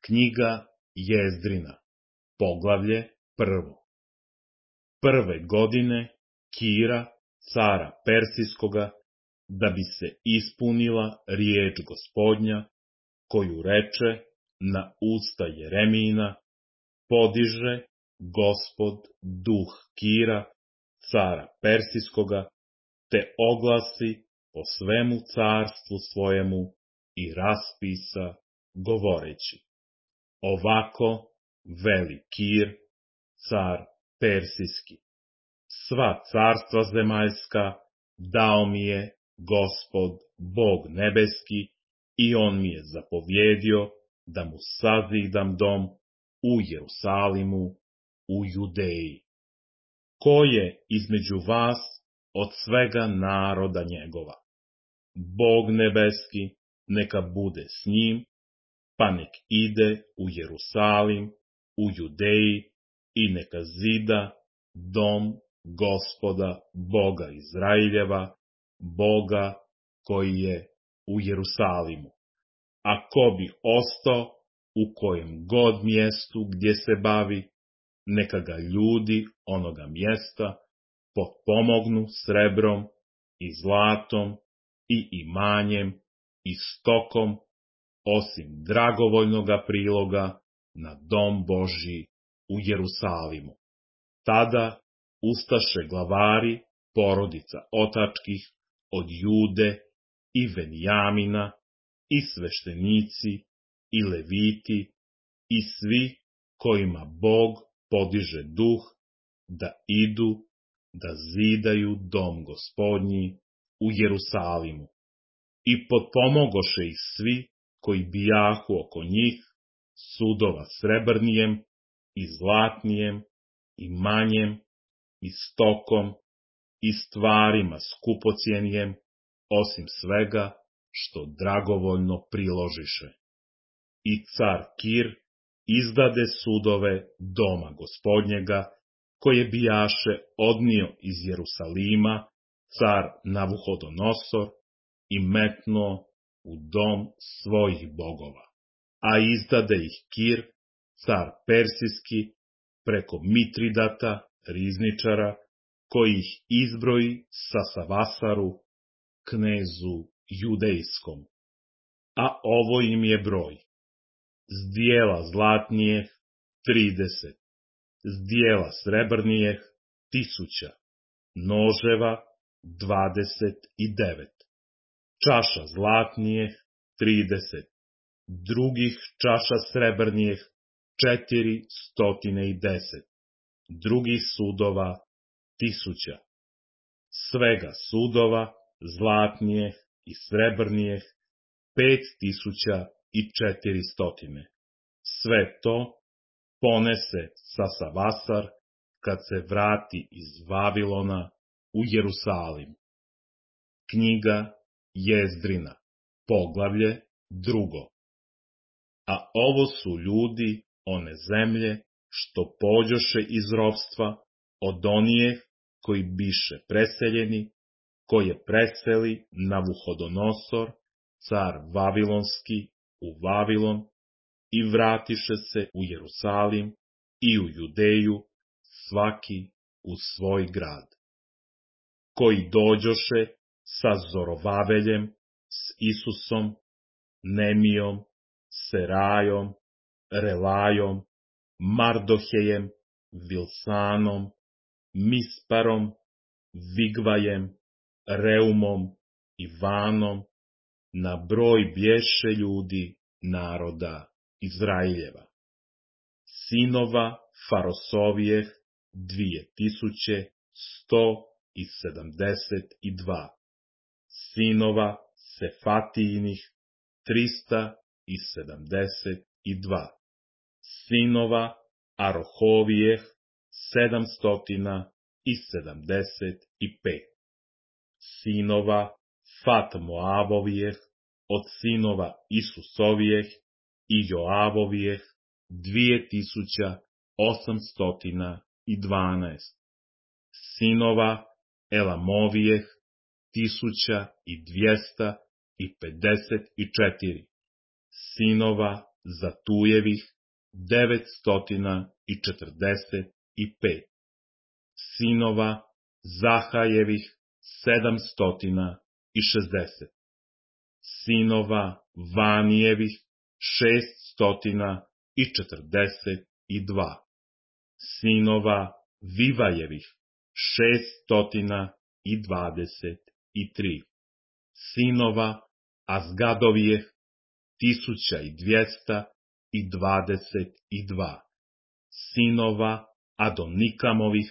Knjiga Jezdrina, poglavlje 1. Prve godine Kira, cara Persijskoga, da bi se ispunila riječ Gospodnja, koju reče na usta Jeremijina, podiže Gospod duh Kira, cara Persijskoga, te oglasi po svemu carstvu svojemu i raspisa, govoreći: ovako veli Kir, car Persijski: sva carstva zemaljska dao mi je Gospod Bog nebeski, i on mi je zapovjedio da mu sazidam dom u Jerusalimu, u Judeji. Ko je između vas od svega naroda njegova? Bog nebeski neka bude s njim, pa nek ide u Jerusalim, u Judeji, i neka zida dom Gospoda Boga Izraeljeva, Boga koji je u Jerusalimu. A ko bi ostao u kojem god mjestu gdje se bavi, neka ga ljudi onoga mjesta potpomognu srebrom i zlatom i imanjem i stokom, osim dragovoljnoga priloga na dom Božji u Jerusalimu. Tada ustaše glavari porodica otačkih od Jude i Venjamina i sveštenici i leviti i svi kojima Bog podiže duh, da idu da zidaju dom Gospodnji u Jerusalimu. I potpomogoše ih svi koji bijahu oko njih, sudova srebrnijem i zlatnijem i manjem i stokom i stvarima skupocjenijem, osim svega što dragovoljno priložiše. I car Kir izdade sudove doma Gospodnjega, koje bijaše odnio iz Jerusalima car Navuhodonosor, i metnuo u dom svojih bogova. A izdade ih Kir, car Persijski, preko Mitridata, rizničara, koji ih izbroji Sasavasaru, knezu judejskom. A ovo im je broj: zdjela zlatnijeh 30, zdjela srebrnijeh 1000, noževa 29, čaša zlatnijeh 30, drugih čaša srebrnijeh 410, drugih sudova 1000, svega sudova zlatnijeh i srebrnijeh 5400. Sve to ponese Sasavasar kad se vrati iz Vavilona u Jerusalim. Knjiga Jezdrina, poglavlje 2. A ovo su ljudi one zemlje što pođoše iz ropstva od onijeh koji biše preseljeni, koje preseli Navuhodonosor, car Vavilonski, u Vavilon, i vratiše se u Jerusalim i u Judeju, svaki u svoj grad. Koji dođoše sa Zorovaveljem, s Isusom, Nemijom, Serajom, Relajom, Mardohejem, Vilsanom, Misparom, Vigvajem, Reumom, Ivanom, na broj bješe ljudi naroda Izraeljeva. Sinova Farosovijeh 2172, sinova Sefatijinih 372, sinova Arohovijeh 775, sinova Fatmoavovijeh od sinova Isusovijeh i Joavovijeh 2812, sinova Elamovijeh 1254, sinova Zatujevih 945, sinova Zahajevih 760, sinova Vanijevih 642, sinova Vivajevih 623, sinova Azgadovijeh 1222, sinova Adonikamovih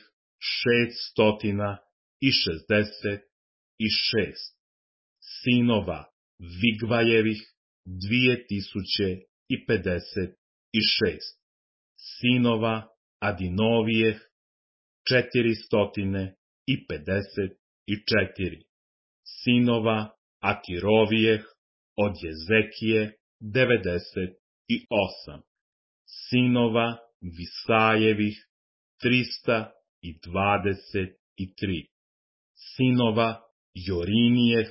666, sinova Vigvajevih 2056, sinova Adinovijeh 454, sinova Akirovijeh od Jezekije 98, sinova Visajevih 323, sinova Jorinijeh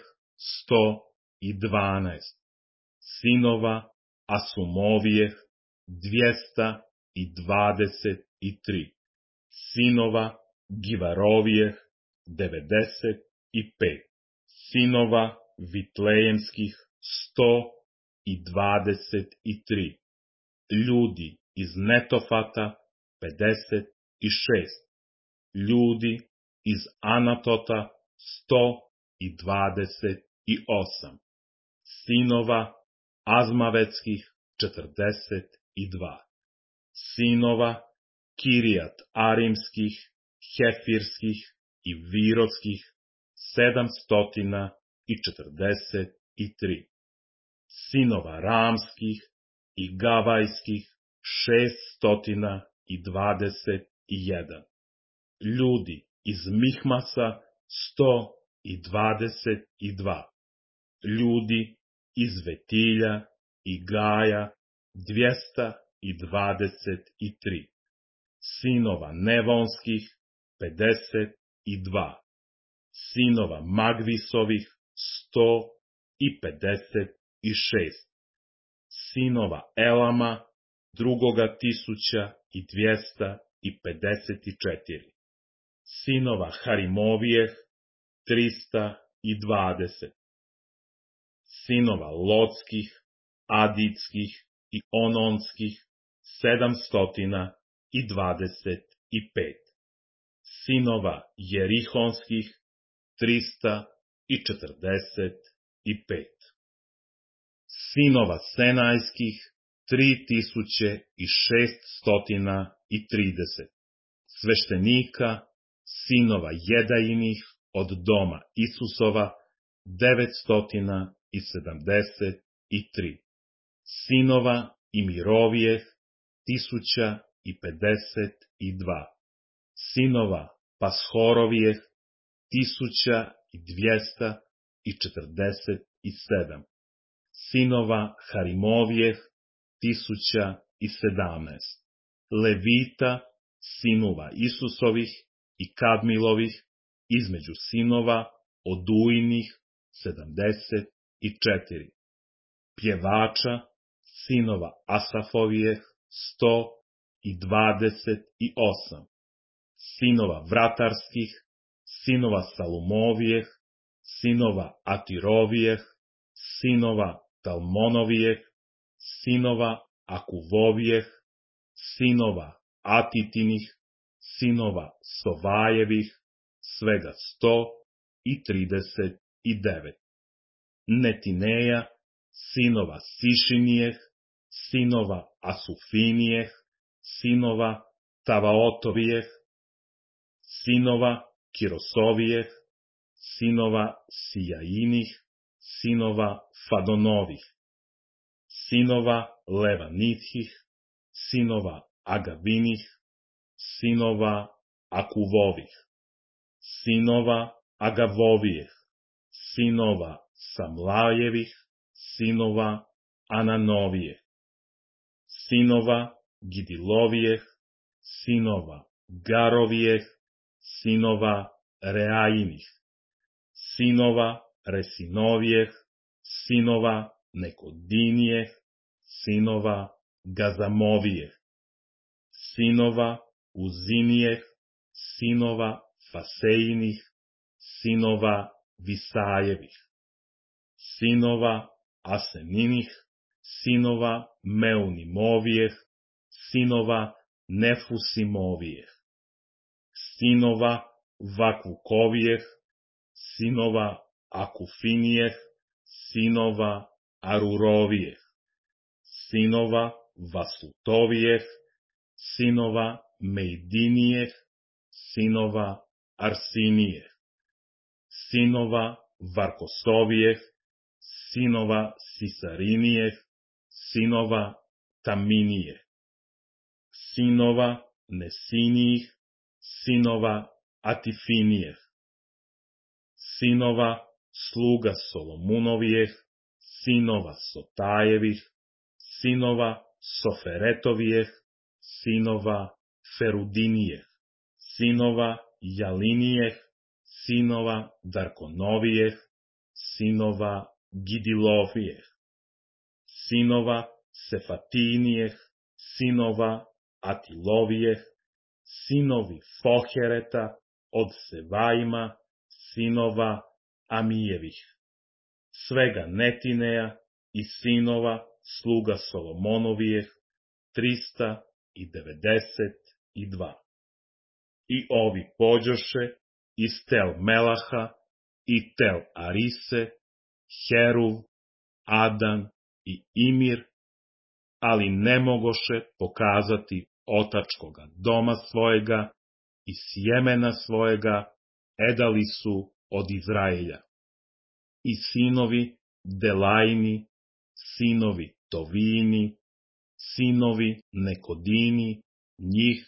112, sinova Asumovijeh 223, sinova Givarovijeh 95, sinova Vitlejemskih 123, ljudi iz Netofata 56, ljudi iz Anatota 128, sinova Azmavetskih 42, sinova Kirijat Arimskih, Hefirskih i Virovskih 743, sinova Ramskih i Gavajskih 621, ljudi iz Mihmasa 122, ljudi iz Vetilja i Gaja 223, sinova Nevonskih 52, sinova Magvisovih 156, sinova Elama 2254, sinova Harimovijeh 320, sinova Lotskih, Aditskih i Ononskih 725, sinova Jerihonskih 345, sinova Senajskih 3630, sveštenika, sinova Jedajinih od doma Isusova 973, sinova Imirovijeh 1052, sinova Pashorovijeh 1247, sinova Harimovijeh 1017, Levita, sinova Isusovih i Kadmilovih, između sinova Oduinih 74, pjevača, sinova Asafovijeh 128, sinova Vratarskih, sinova Salumovijeh, sinova Atirovijeh, sinova Talmonovijeh, sinova Akuvovijeh, sinova Atitinih, sinova Sovajevih, svega 139, Netineja, sinova Sišinijeh, sinova Asufinijeh, sinova Tavaotovijeh, sinova Kirosovijeh, sinova Sijajinih, sinova Fadonovih, sinova Levanithih, sinova Agavinih, sinova Akuvovih, sinova Agavovijeh, sinova Samlajevih, sinova Ananovijeh, sinova Gidilovijeh, sinova Garovijeh, sinova Reajinih, sinova Resinovijeh, sinova Nekodinijeh, sinova Gazamovijeh, sinova Uzinijeh, sinova Faseinih, sinova Visajevih, sinova Aseninih, sinova Meunimovijeh, sinova Nefusimovijeh, sinova Vakvukovijeh, sinova Akufinijeh, sinova Arurovijeh, sinova Vasutovijeh, sinova Mejdinijeh, sinova Arsinijeh, sinova Varkosovijeh, sinova Sisarinijeh, sinova Taminijeh, sinova Nesinijih, sinova Atifinijeh, sinova sluga Solomunovijeh, sinova Sotajevih, sinova Soferetovijeh, sinova Ferudinijeh, sinova Jalinijeh, sinova Darkonovijeh, sinova Gidilovijeh, sinova Sefatinijeh, sinova Atilovijeh, sinovi Fohereta od Sevajima, sinova Amijevih, svega Netineja i sinova sluga Solomonovijeh, 392. I ovi pođoše iz Tel Melaha i Tel Arise, Heruv, Adan i Imir, ali ne mogoše pokazati otačkoga doma svojega i sjemena svojega, edali su od Izraelja. I sinovi Delajni, sinovi Tovini, sinovi Nekodini, njih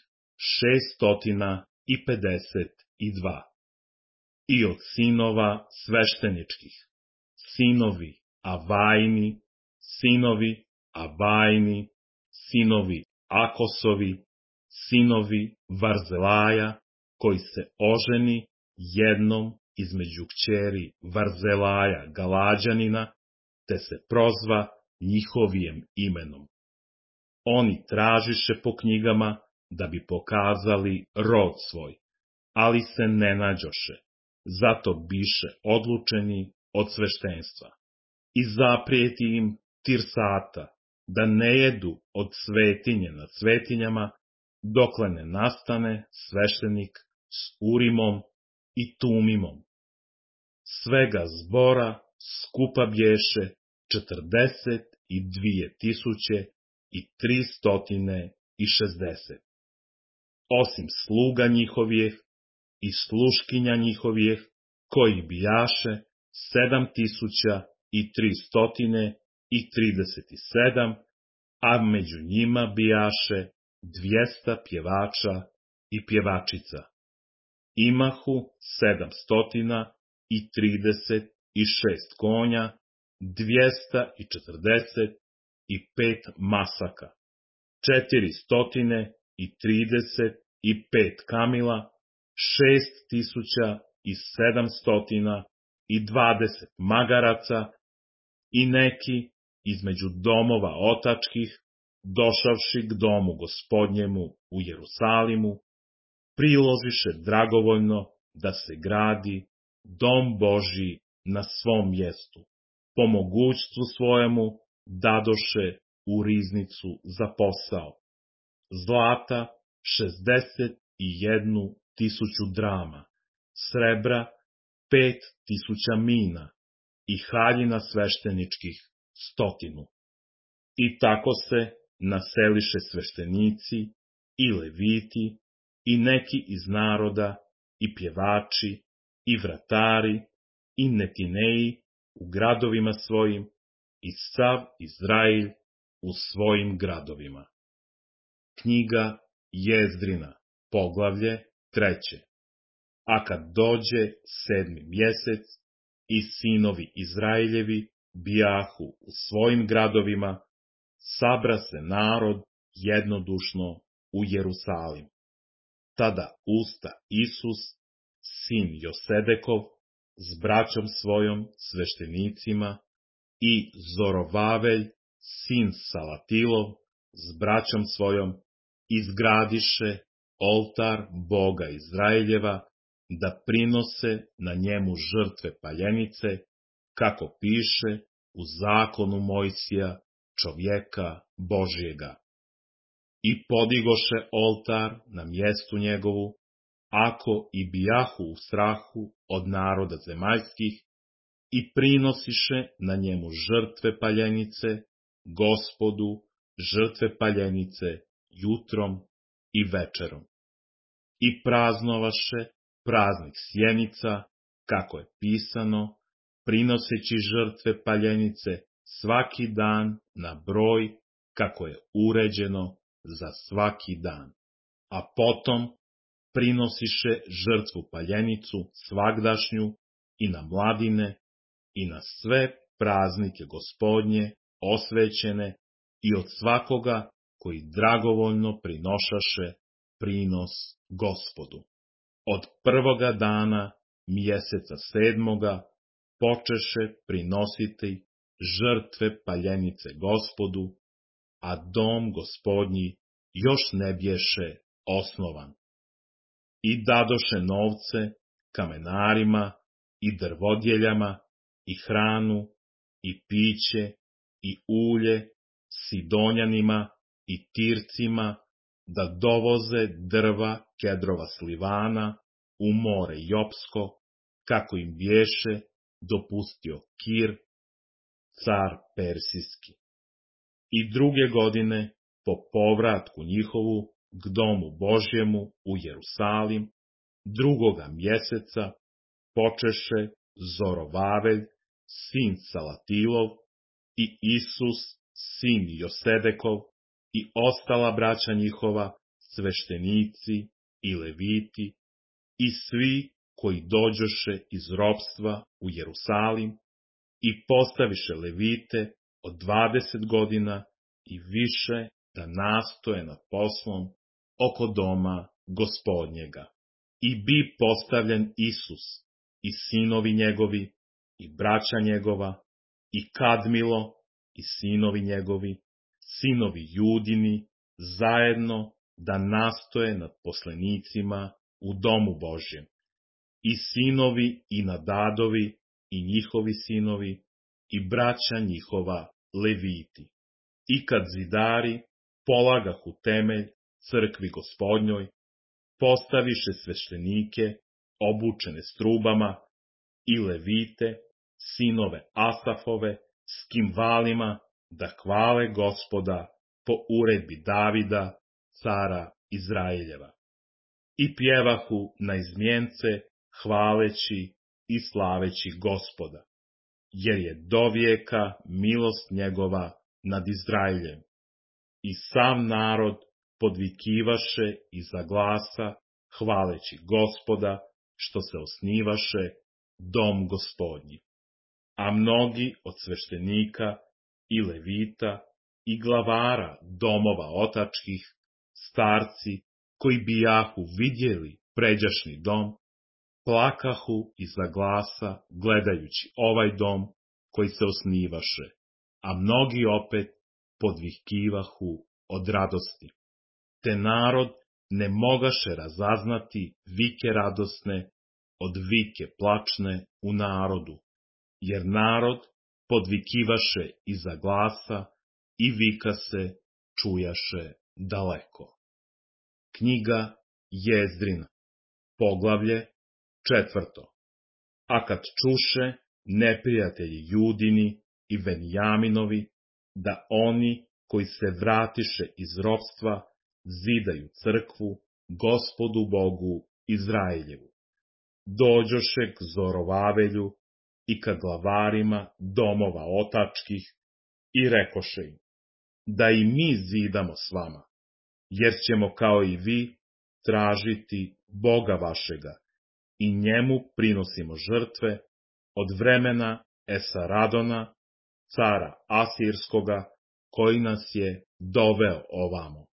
652. I od sinova svešteničkih, sinovi Avajni, sinovi Abajni, sinovi Akosovi, sinovi Varzelaja, koji se oženi jednom između kćeri Varzelaja Galađanina, te se prozva njihovijem imenom. Oni tražiše po knjigama da bi pokazali rod svoj, ali se ne nađoše, zato biše odlučeni od sveštenstva. I zaprijeti im Tirsata da ne jedu od svetinje nad svetinjama, dokle ne nastane sveštenik s Urimom i Tumimom. Svega zbora skupa bješe 42.360, osim sluga njihovih i sluškinja njihovih, koji bijaše 7.337, a među njima bijaše 200 pjevača i pjevačica. Imahu 736 konja, 245 masaka, 435 kamila, 6.720 magaraca, i neki između domova otačkih, došavši k domu Gospodnjemu u Jerusalimu, priložiše dragovoljno da se gradi dom Božji na svom mjestu. Po mogućstvu svojemu dadoše u riznicu za posao. Zlata 61.000 drama, srebra 5.000 mina i haljina svešteničkih 100. I tako se naseliše sveštenici i leviti i neki iz naroda i pjevači i vratari i netineji u gradovima svojim i sav Izrael u svojim gradovima. Knjiga Jezdrina, poglavlje 3. A kad dođe 7. mjesec i sinovi Izraeljevi bijahu u svojim gradovima, sabra se narod jednodušno u Jerusalim. Tada usta Isus, sin Josedekov, s braćom svojom sveštenicima, i Zorovavelj, sin Salatilov, s braćom svojom izgradiše oltar Boga Izraeljeva, da prinose na njemu žrtve paljenice, kako piše u zakonu Mojsija, čovjeka Božjega. I podigoše oltar na mjestu njegovu, ako i bijahu u strahu od naroda zemaljskih, i prinosiše na njemu žrtve paljenice, Gospodu, žrtve paljenice jutrom i večerom. I praznovaše praznik sjenica, kako je pisano, prinoseći žrtve paljenice svaki dan na broj, kako je uređeno za svaki dan. A potom prinosiše žrtvu paljenicu svagdašnju i na mladine i na sve praznike Gospodnje osvećene i od svakoga koji dragovoljno prinošaše prinos Gospodu. Od prvoga dana mjeseca 7. počeše prinositi žrtve paljenice Gospodu, a dom Gospodnji još ne bješe osnovan. I dadoše novce kamenarima i drvodjeljama i hranu i piće i ulje Sidonjanima i Tircima, da dovoze drva kedrova s Livana u more Jopsko, kako im bješe dopustio Kir, car Persijski. I druge godine, po povratku njihovu k domu Božjemu u Jerusalim, drugoga mjeseca, počeše Zorovavelj, sin Salatilov, i Isus, sin Josedekov, i ostala braća njihova, sveštenici i leviti, i svi koji dođoše iz ropstva u Jerusalim, i postaviše levite od 20 godina i više da nastoje nad poslom oko doma Gospodnjega. I bi postavljen Isus, i sinovi njegovi, i braća njegova, i Kadmilo, i sinovi njegovi, sinovi Judini, zajedno da nastoje nad poslenicima u domu Božjem, i sinovi i Nadadovi, i njihovi sinovi, i braća njihova leviti. I kad zidari polagahu temelj crkvi Gospodnjoj, postaviše sveštenike, obučene strubama, i levite, sinove Asafove, s kimvalima, da hvale Gospoda po uredbi Davida, cara Izraeljeva. I pjevahu na izmjence, hvaleći i slaveći Gospoda, jer je dovijeka milost njegova nad Izraeljem. I sam narod podvikivaše iza glasa, hvaleći Gospoda, što se osnivaše dom Gospodnji. A mnogi od sveštenika i levita i glavara domova otačkih, starci koji bijahu vidjeli pređašnji dom, plakahu iza glasa gledajući ovaj dom koji se osnivaše, a mnogi opet podvihkivahu od radosti. Te narod ne mogaše razaznati vike radosne od vike plačne u narodu, jer narod podvikivaše iza glasa i vika se čujaše daleko. Knjiga Jezdrina, poglavlje 4. A kad čuše neprijatelji Judini i Benjaminovi, da oni koji se vratiše iz ropstva zidaju crkvu Gospodu Bogu Izraeljevu, dođoše k Zorovavelju i ka glavarima domova otačkih i rekoše im, da i mi zidamo s vama, jer ćemo kao i vi tražiti Boga vašega i njemu prinosimo žrtve od vremena Esaradona, cara Asirskoga, koji nas je doveo ovamo.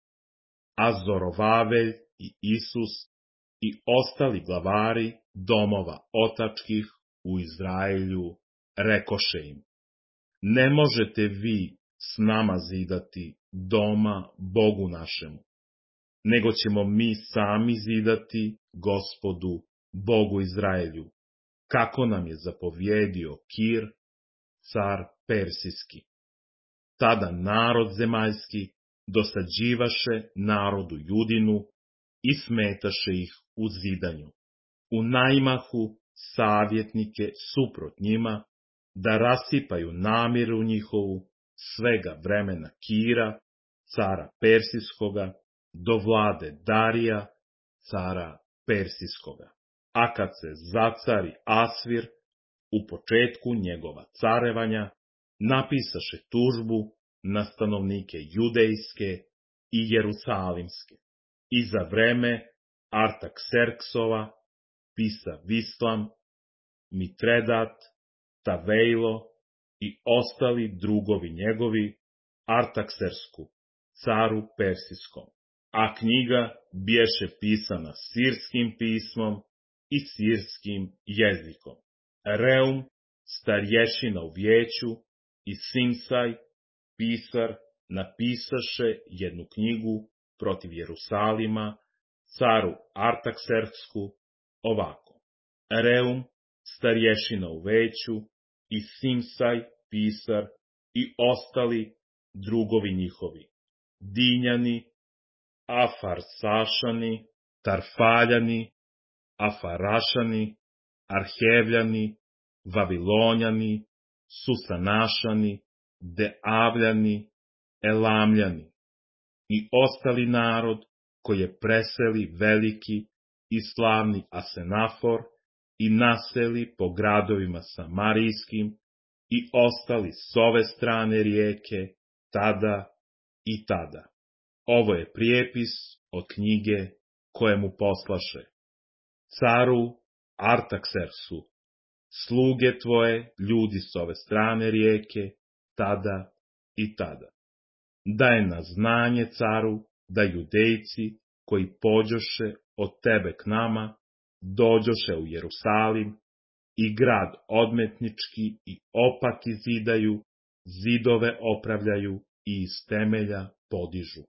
A Zorovavelj i Isus i ostali glavari domova otačkih u Izraelju rekoše im, ne možete vi s nama zidati doma Bogu našemu, nego ćemo mi sami zidati Gospodu, Bogu Izraelju, kako nam je zapovjedio Kir, car Persijski. Tada narod zemaljski dosađivaše narodu Judinu i smetaše ih u zidanju. U najmahu savjetnike suprot njima, da rasipaju namjeru njihovu svega vremena Kira, cara Persijskoga, do vlade Darija, cara Persijskoga. A kad se zacari Asvir, u početku njegova carevanja, napisaše tužbu na stanovnike Judejske i Jerusalimske. I za vreme Artakserksova, pisa Vislam, Mitredat, Tavejlo i ostali drugovi njegovi Artaksersku, caru Persijskom. A knjiga bješe pisana sirskim pismom i sirskim jezikom. Reum, starješina u vijeću, i Simsaj, pisar, napisaše jednu knjigu protiv Jerusalima, caru Artaksersku, ovako. Reum, starješina u veću, i Simsaj, pisar, i ostali drugovi njihovi, Dinjani, Afarsašani, Tarfaljani, Afarašani, Arhevljani, Vavilonjani, Susanašani, Deavljani, Elamljani i ostali narod koji je preseli veliki i slavni Asenafor i naseli po gradovima samarijskim i ostali s ove strane rijeke tada i tada. Ovo je prijepis od knjige koje mu poslaše. Caru Artaksersu, sluge tvoje, ljudi s ove strane rijeke, tada i tada. Daj na znanje caru da Judejci koji pođoše od tebe k nama, dođoše u Jerusalim i grad odmetnički i opaki zidaju, zidove opravljaju i iz temelja podižu.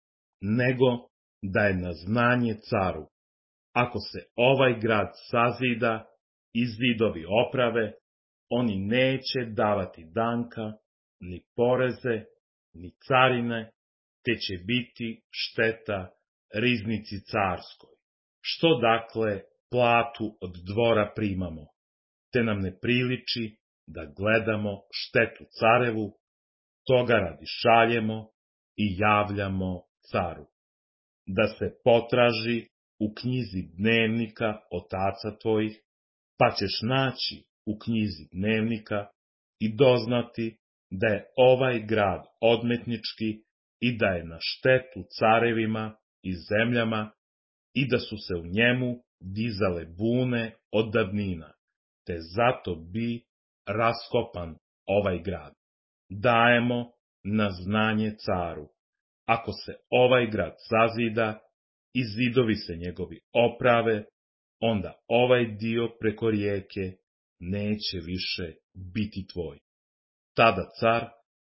Nego daj na znanje caru, ako se ovaj grad sazida i zidovi oprave, oni neće davati danka, ni poreze, ni carine, te će biti šteta riznici carskoj. Što dakle platu od dvora primamo, te nam ne priliči da gledamo štetu carevu, toga radi šaljemo i javljamo caru. Da se potraži u knjizi dnevnika otaca tvojih, pa ćeš naći u knjizi dnevnika i doznati da je ovaj grad odmetnički i da je na štetu carevima i zemljama i da su se u njemu dizale bune od davnina, te zato bi raskopan ovaj grad. Dajemo na znanje caru, ako se ovaj grad sazida i zidovi se njegovi oprave, onda ovaj dio preko rijeke neće više biti tvoj. Tada car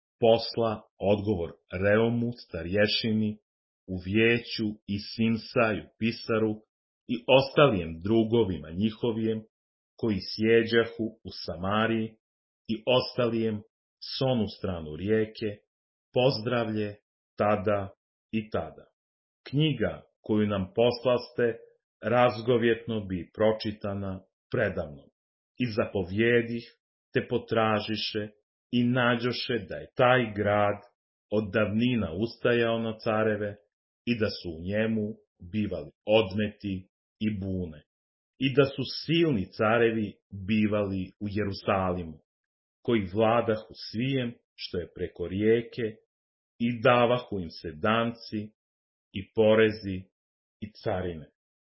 posla odgovor Reumu, starješini, u vijeću i Simsaju, pisaru, i ostalijem drugovima njihovijem, koji sjeđahu u Samariji, i ostalijem s onu stranu rijeke, pozdravlje tada i tada. Knjiga koju nam poslaste, razgovjetno bi pročitana predamnom. I zapovjedih, te potražiše i nađoše da je taj grad od davnina ustajao na careve i da su u njemu bivali odmeti i bune. I da su silni carevi bivali u Jerusalimu, koji vladahu svijem što je preko rijeke i davahu im se danci i porezi i carine.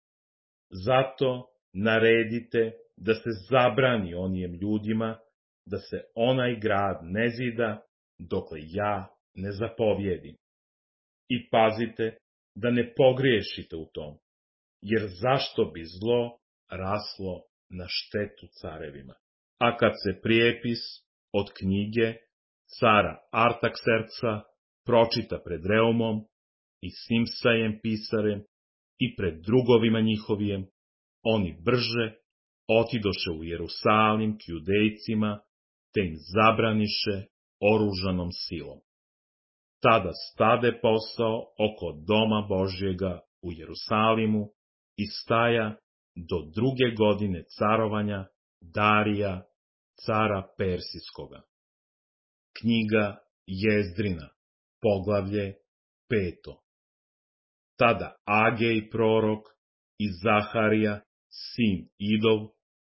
Zato naredite da se zabrani onijem ljudima da se onaj grad ne zida dokle ja ne zapovjedim. I pazite da ne pogriješite u tom, jer zašto bi zlo raslo na štetu carevima? A kad se prijepis od knjige cara Artakserksa pročita pred Reumom i Simsajem pisarem i pred drugovima njihovijem, oni brže otidoše u Jerusalim k Judejcima, te im zabraniše oružanom silom. Tada stade posao oko doma Božjega u Jerusalimu i staja do 2. godine carovanja Darija, cara Persijskoga. Knjiga Jezdrina, poglavlje 5. Tada Agej prorok i Zaharija, sin Idov,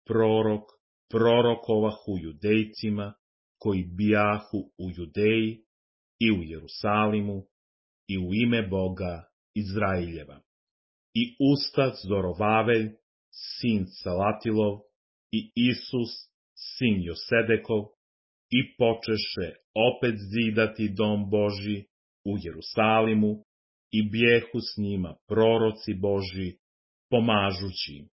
prorokovahu Judejcima, koji bijahu u Judeji i u Jerusalimu i u ime Boga Izraeljeva. I ustad Zorovavelj, sin Salatilov, i Isus, sin Josedekov, i počeše opet zidati dom Božji u Jerusalimu, i bijehu s njima proroci Božji, pomažući im.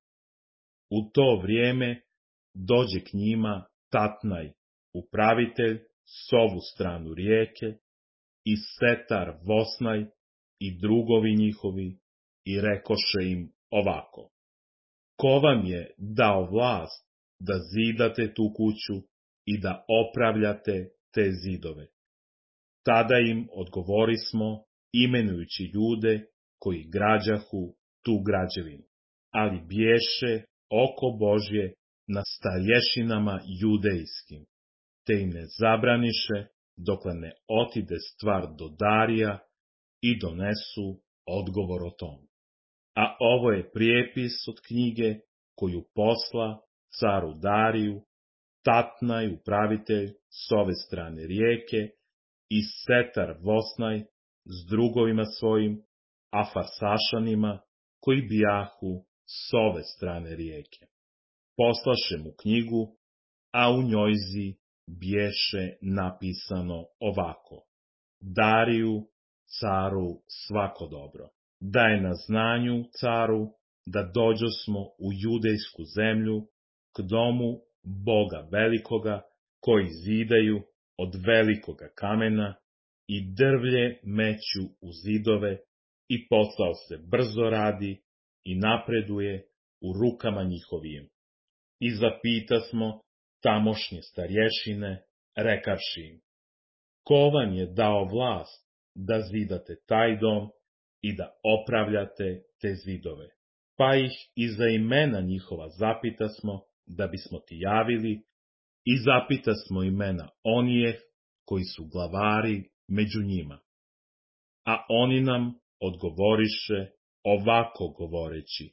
U to vrijeme dođe k njima Tatnaj, upravitelj, s ovu stranu rijeke, i Setar Vosnaj i drugovi njihovi, i rekoše im ovako: ko vam je dao vlast da zidate tu kuću i da opravljate te zidove? Tada im odgovorismo, imenujući ljude koji građahu tu građevinu, ali biješe oko Božje na starješinama judejskim, te im ne zabraniše dokle ne otide stvar do Darija i donesu odgovor o tom. A ovo je prijepis od knjige koju posla caru Dariju, Tatnaj upravitelj s ove strane rijeke i Setar Vosnaj s drugovima svojim, Afarsašanima koji bijahu s ove strane rijeke. Poslaše mu knjigu, a u njojzi biješe napisano ovako: Dariju, caru svako dobro. Da je na znanju caru da dođosmo u judejsku zemlju k domu Boga velikoga, koji zidaju od velikoga kamena i drvlje meću u zidove, i posao se brzo radi i napreduje u rukama njihovim. I zapitasmo tamošnje starješine, rekavši im: ko vam je dao vlast da zidate taj dom i da opravljate te zidove? Pa ih i za imena njihova zapitasmo, da bismo ti javili, i zapitasmo imena onijeh koji su glavari među njima. A oni nam odgovoriše ovako govoreći: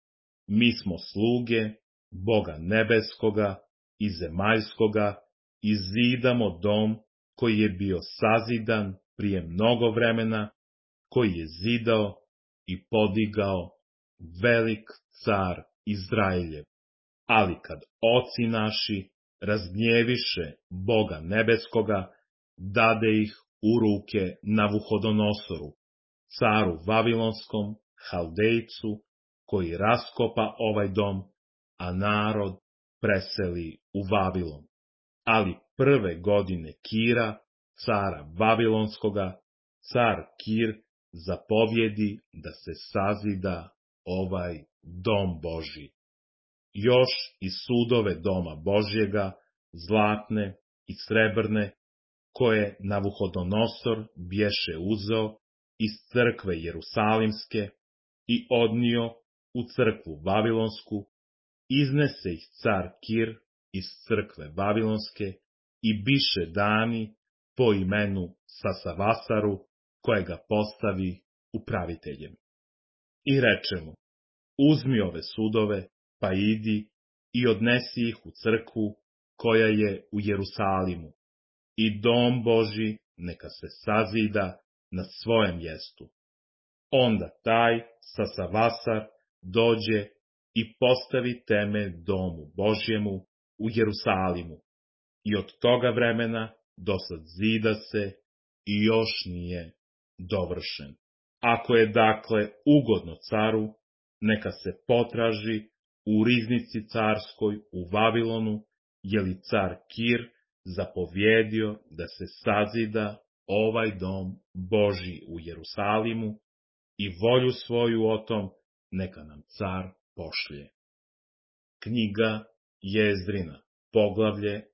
mi smo sluge Boga nebeskoga i zemaljskoga i zidamo dom koji je bio sazidan prije mnogo vremena, koji je zidao i podigao velik car Izraeljev. Ali kad oci naši razgnjeviše Boga nebeskoga, dade ih u ruke Navuhodonosoru, caru Vavilonskom, Haldejcu, koji raskopa ovaj dom, a narod preseli u Vavilon. Ali 1. godine Kira, cara Vavilonskoga, car Kir zapovjedi da se sazida ovaj dom Božji. Još i sudove doma Božjega, zlatne i srebrne, koje Navuhodonosor bješe uzeo iz crkve Jerusalimske i odnio u crkvu Vavilonsku, iznese ih car Kir iz crkve Vavilonske i biše dani po imenu Sasavasaru, kojega postavi upraviteljem. I reče mu: uzmi ove sudove, pa idi i odnesi ih u crkvu koja je u Jerusalimu, i dom Božji neka se sazida na svojem mjestu. Onda taj Sasavasar dođe i postavi temelj domu Božjemu u Jerusalimu, i od toga vremena do sad zida se i još nije dovršen. Ako je dakle ugodno caru, neka se potraži u riznici carskoj u Vavilonu, je li car Kir zapovjedio da se sazida ovaj dom Božji u Jerusalimu i volju svoju o tom neka nam car pošlje. Knjiga Jezdrina, poglavlje 6.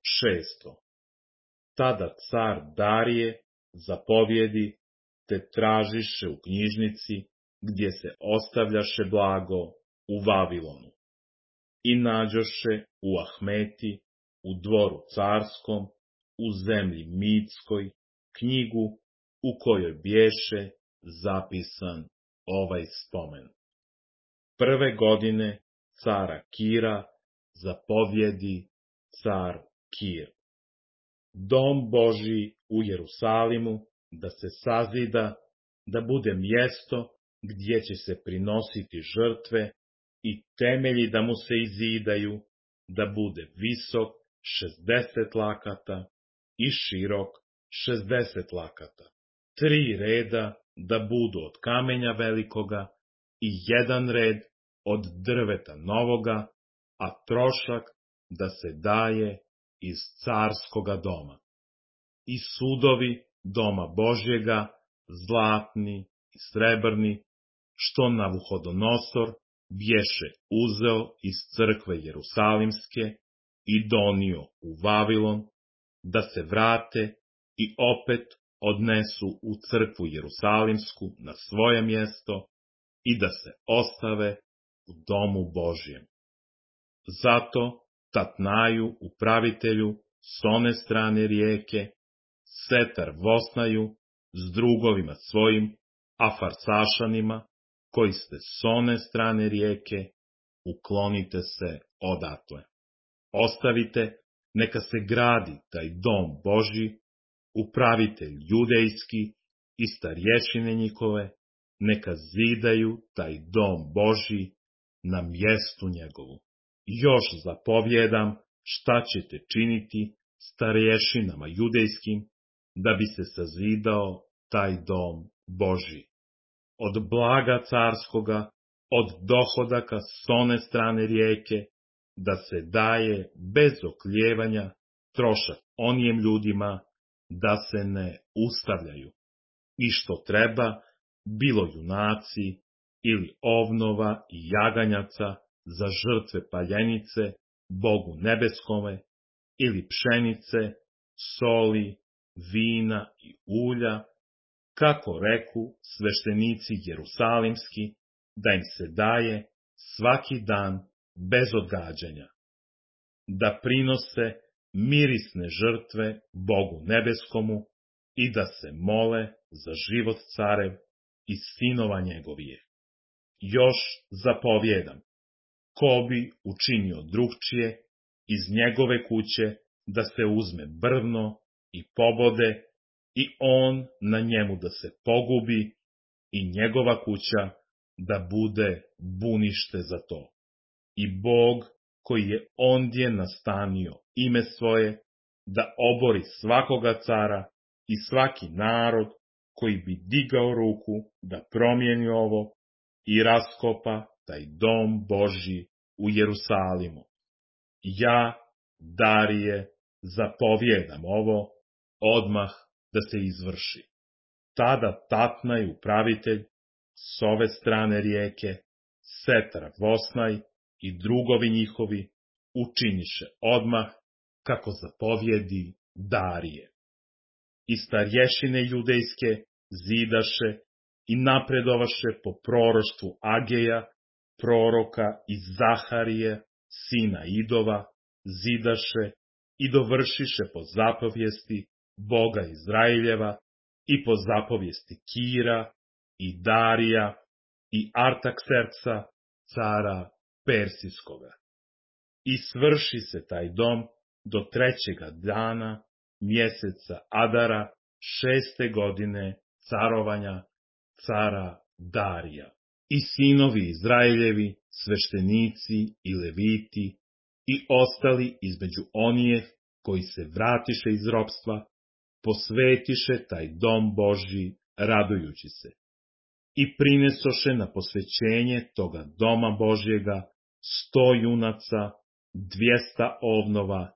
Tada car Darije zapovjedi, te tražiše u knjižnici gdje se ostavljaše blago u Vavilonu. I nađoše u Ahmeti, u dvoru carskom, u zemlji Mitskoj, knjigu u kojoj bješe zapisan ovaj spomen. Prve godine cara Kira zapovjedi car Kir. Dom Božji u Jerusalimu da se sazida, da bude mjesto gdje će se prinositi žrtve i temelji da mu se izidaju, da bude visok 60 lakata i širok 60 lakata. 3 reda da budu od kamenja velikoga i 1 red od drveta novoga, a trošak da se daje iz carskoga doma. I sudovi doma Božjega, zlatni i srebrni, što Navuhodonosor bješe uzeo iz crkve Jerusalimske i donio u Vavilon, da se vrate i opet odnesu u crkvu Jerusalimsku na svoje mjesto i da se ostave u domu Božjem. Zato Tatnaju, upravitelju, s one strane rijeke, Setar Vosnaju, s drugovima svojim, Afarsašanima, koji ste s one strane rijeke, uklonite se odatle. Ostavite, neka se gradi taj dom Božji, upravitelj judejski i starješine njihove, neka zidaju taj dom Božji na mjestu njegovu. Još zapovjedam šta ćete činiti starješinama judejskim, da bi se sazidao taj dom Božji. Od blaga carskoga, od dohodaka s one strane rijeke, da se daje bez oklijevanja trošak onijem ljudima, da se ne ustavljaju. I što treba, bilo junaci ili ovnova i jaganjaca za žrtve paljenice Bogu nebeskome, ili pšenice, soli, vina i ulja, kako reku sveštenici jerusalimski, da im se daje svaki dan bez odgađanja, da prinose mirisne žrtve Bogu nebeskomu i da se mole za život carev i sinova njegovije. Još zapovjedam, ko bi učinio drugčije, iz njegove kuće da se uzme brvno i pobode i on na njemu da se pogubi i njegova kuća da bude bunište za to. I Bog koji je ondje nastanio ime svoje, da obori svakoga cara i svaki narod koji bi digao ruku da promijeni ovo i raskopa taj dom Božji u Jerusalimu. Ja, Darije, zapovjedam ovo, odmah da se izvrši. Tada Tatnaj, upravitelj, s ove strane rijeke, Setar Vosnaj i drugovi njihovi učiniše odmah kako zapovjedi Darije. I starješine judejske zidaše i napredovaše po proroštvu Ageja, proroka i Zaharije, sina Idova, zidaše i dovršiše po zapovijesti Boga Izraeljeva i po zapovijesti Kira i Darija i Artakserca, cara Persijskoga. I svrši se taj dom do 3. dana mjeseca Adara 6. godine carovanja cara Darija. I sinovi Izraeljevi, sveštenici i leviti i ostali između onih koji se vratiše iz ropstva, posvetiše taj dom Božji radujući se. I prinesoše na posvećenje toga doma Božjega 100 junaca, 200 ovnova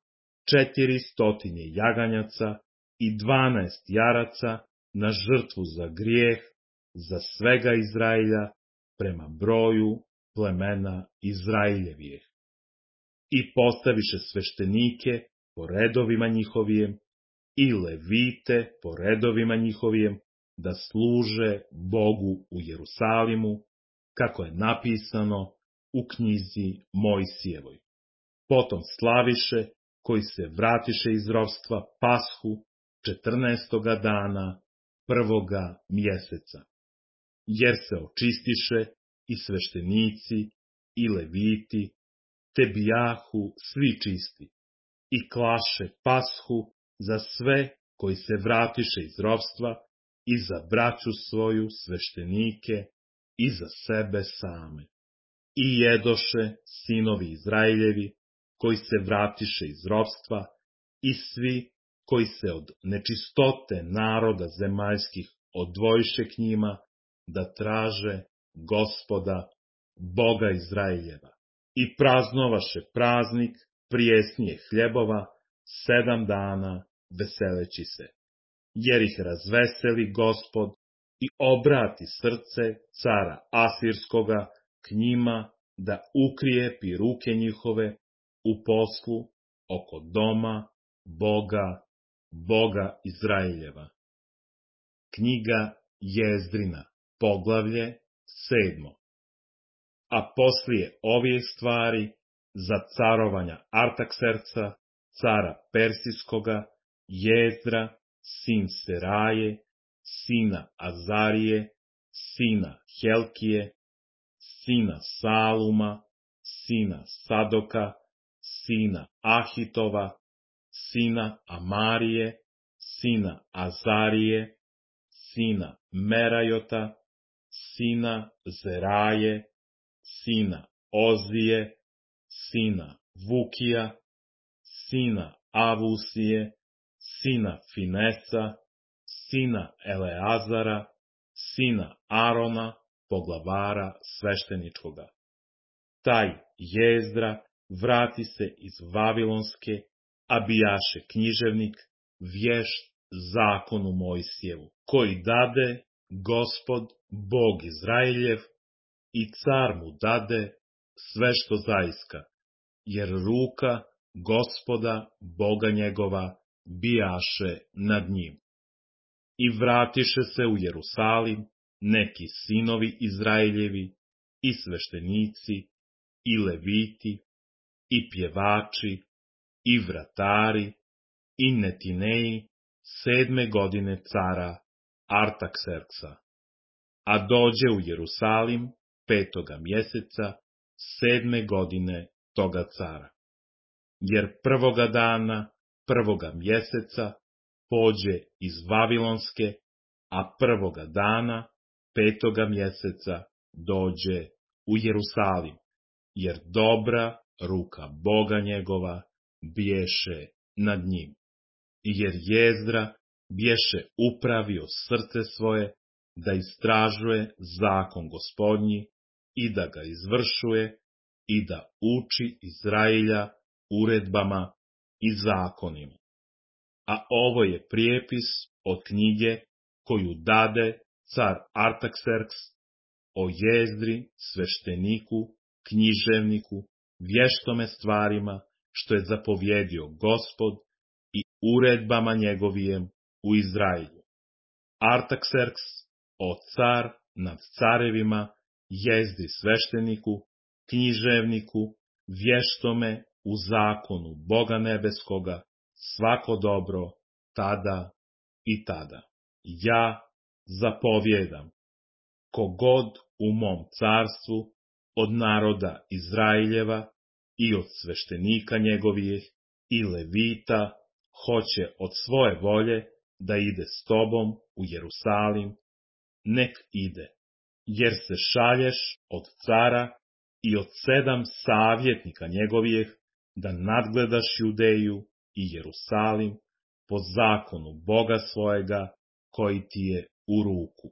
400 jaganjaca i 12 jaraca na žrtvu za grijeh, za svega Izraelja, prema broju plemena Izraeljevijeh. I postaviše sveštenike po redovima njihovijem i levite po redovima njihovijem, da služe Bogu u Jerusalimu, kako je napisano u knjizi Mojsijevoj. Potom slaviše, koji se vratiše iz ropstva, Pashu 14. dana prvoga mjeseca, jer se očistiše i sveštenici i leviti, te bijahu svi čisti, i klaše Pashu za sve koji se vratiše iz ropstva, i za braću svoju sveštenike, i za sebe same. I jedoše sinovi Izraeljevi, koji se vratiše iz ropstva, i svi koji se od nečistote naroda zemaljskih odvojiše k njima, da traže Gospoda, Boga Izraeljeva. I praznovaše praznik prijesnije hljebova 7 dana veseleći se, jer ih razveseli Gospod i obrati srce cara Asirskoga k njima, da ukrijepi ruke njihove u poslu oko doma Boga Izraeljeva. Knjiga Jezdrina, poglavlje 7. A poslije ovih stvari, za carovanja Artakserca, cara Persijskoga, Jezdra, sin Seraje, sina Azarije, sina Helkije, sina Saluma, sina Sadoka, sina Ahitova, sina Amarije, sina Azarije, sina Merajota, sina Zeraje, sina Ozije, sina Vukija, sina Avusije, sina Finesa, sina Eleazara, sina Arona, poglavara svešteničkoga. Taj Jezdra vrati se iz Vavilonske, a bijaše književnik, vješt zakonu Mojsijevu, koji dade Gospod, Bog Izraeljev, i car mu dade sve što zaiska, jer ruka Gospoda, Boga njegova, bijaše nad njim. I vratiše se u Jerusalim neki sinovi Izraeljevi, i sveštenici, i leviti, i pjevači, i vratari, i netineji 7. godine cara Artakserksa. A dođe u Jerusalim 5. mjeseca 7. godine toga cara. Jer 1. dana 1. mjeseca pođe iz Vavilonske, a 1. dana 5. mjeseca dođe u Jerusalim, jer dobra ruka Boga njegova biješe nad njim. Jer Jezdra biješe upravio srce svoje da istražuje zakon Gospodnji i da ga izvršuje i da uči Izraelja uredbama i zakonima. A ovo je prijepis od knjige koju dade car Artakserks o Jezdri, svešteniku, književniku, vještome stvarima, što je zapovjedio Gospod, i uredbama njegovijem u Izraelju. Artakserks, o car nad carevima, Jezdri svešteniku, književniku, vještome u zakonu Boga nebeskoga, svako dobro, tada i tada. Ja zapovjedam, kogod u mom carstvu, od naroda Izraeljeva i od sveštenika njegovih i levita, hoće od svoje volje da ide s tobom u Jerusalim, nek ide, jer se šalješ od cara i od 7 savjetnika njegovih, da nadgledaš Judeju i Jerusalim po zakonu Boga svojega, koji ti je u ruku.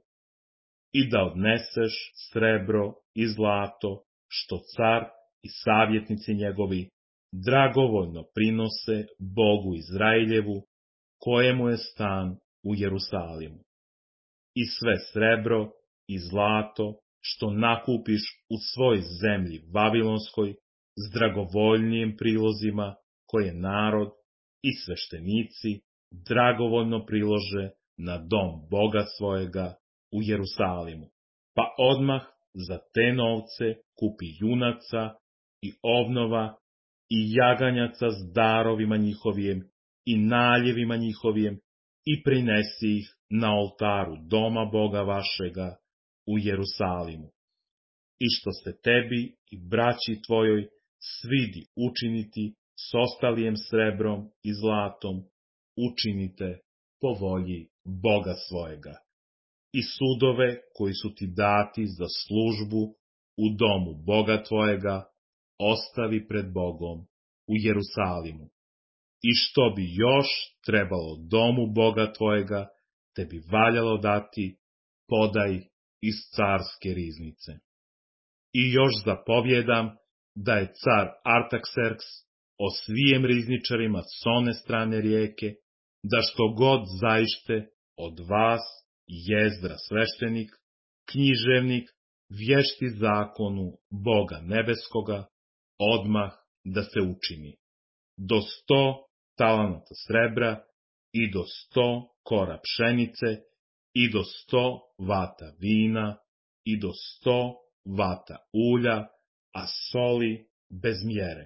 I da odneseš srebro i zlato, što car i savjetnici njegovi dragovoljno prinose Bogu Izraeljevu, kojemu je stan u Jerusalimu. I sve srebro i zlato što nakupiš u svoj zemlji Vavilonskoj s dragovoljnijim prilozima koje narod i sveštenici dragovoljno prilože na dom Boga svojega u Jerusalimu. Pa odmah za te novce kupi junaca i ovnova i jaganjaca s darovima njihovim i naljevima njihovim i prinesi ih na oltaru doma Boga vašega u Jerusalimu. I što se tebi i braći tvojoj svidi učiniti s ostalijem srebrom i zlatom, učinite po volji Boga svojega. I sudove koji su ti dati za službu u domu Boga tvojega, ostavi pred Bogom u Jerusalimu. I što bi još trebalo domu Boga tvojega, te bi valjalo dati, podaj iz carske riznice. I još zapovjedam da je car Artakserks o svijem rizničarima s one strane rijeke, da što god zaište od vas, Jezdra sveštenik, književnik, vješti zakonu Boga nebeskoga, odmah da se učini. Do 100 talanata srebra i do 100 kora pšenice i do 100 vata vina i do 100 vata ulja, a soli bez mjere.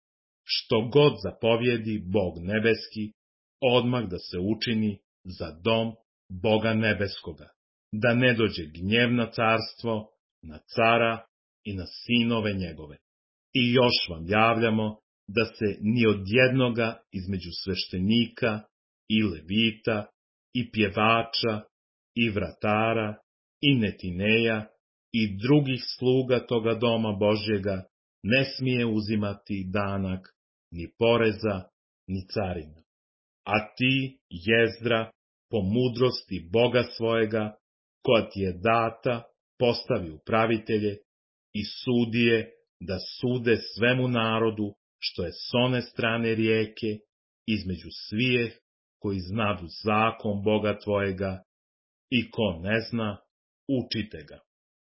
Što god zapovjedi Bog nebeski, odmah da se učini za dom Boga nebeskoga, da ne dođe gnjev na carstvo, na cara i na sinove njegove. I još vam javljamo da se ni od jednoga između sveštenika i levita i pjevača i vratara i netineja i drugih sluga toga doma Božjega ne smije uzimati danak, ni poreza, ni carina. A ti, Jezdra, po mudrosti Boga svojega, koja ti je data, postavi upravitelje i sudije da sude svemu narodu, što je s one strane rijeke, između svijeh koji znadu zakon Boga tvojega, i ko ne zna, učite ga.